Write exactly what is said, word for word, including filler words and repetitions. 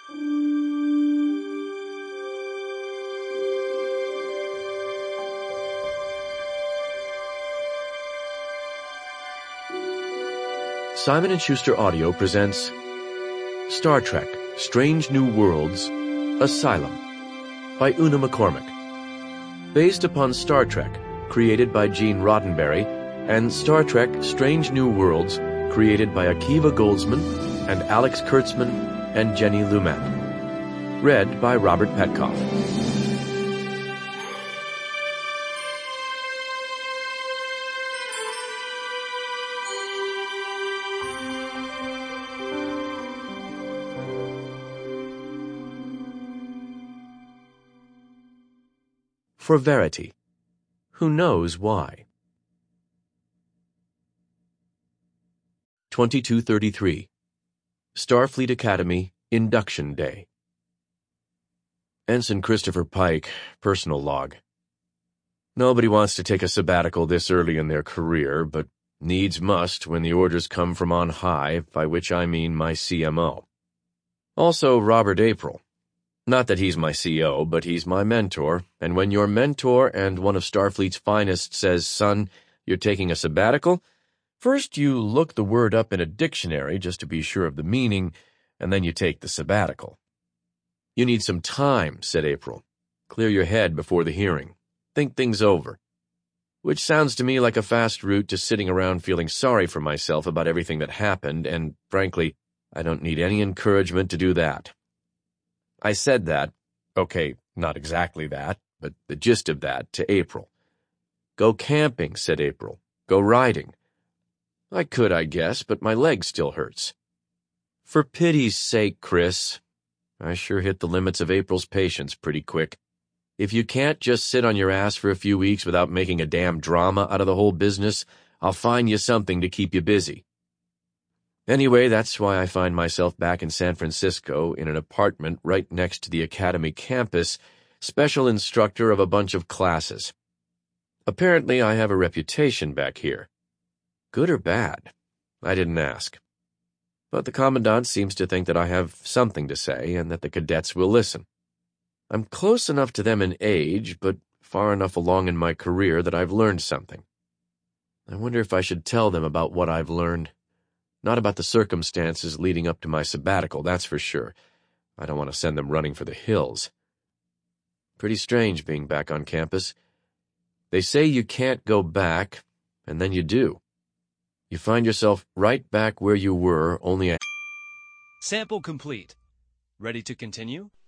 Simon and Schuster Audio presents Star Trek: Strange New Worlds, Asylum by Una McCormack. Based upon Star Trek, created by Gene Roddenberry, and Star Trek: Strange New Worlds, created by Akiva Goldsman and Alex Kurtzman and Jenny Lumet. Read by Robert Petkoff. For Verity. Who knows why? twenty-two thirty-three. Starfleet Academy, Induction Day. Ensign Christopher Pike, personal log. Nobody wants to take a sabbatical this early in their career, but needs must when the orders come from on high, by which I mean my C M O. Also Robert April. Not that he's my C O, but he's my mentor, and when your mentor and one of Starfleet's finest says, "Son, you're taking a sabbatical," first you look the word up in a dictionary just to be sure of the meaning, and then you take the sabbatical. "You need some time," said April. "Clear your head before the hearing. Think things over." Which sounds to me like a fast route to sitting around feeling sorry for myself about everything that happened, and, frankly, I don't need any encouragement to do that. I said that, okay, not exactly that, but the gist of that, to April. "Go camping," said April. "Go riding." I could, I guess, but my leg still hurts. "For pity's sake, Chris." I sure hit the limits of April's patience pretty quick. "If you can't just sit on your ass for a few weeks without making a damn drama out of the whole business, I'll find you something to keep you busy." Anyway, that's why I find myself back in San Francisco in an apartment right next to the Academy campus, special instructor of a bunch of classes. Apparently I have a reputation back here. Good or bad? I didn't ask. But the Commandant seems to think that I have something to say and that the cadets will listen. I'm close enough to them in age, but far enough along in my career that I've learned something. I wonder if I should tell them about what I've learned. Not about the circumstances leading up to my sabbatical, that's for sure. I don't want to send them running for the hills. Pretty strange being back on campus. They say you can't go back, and then you do. You find yourself right back where you were, only a... Sample complete. Ready to continue?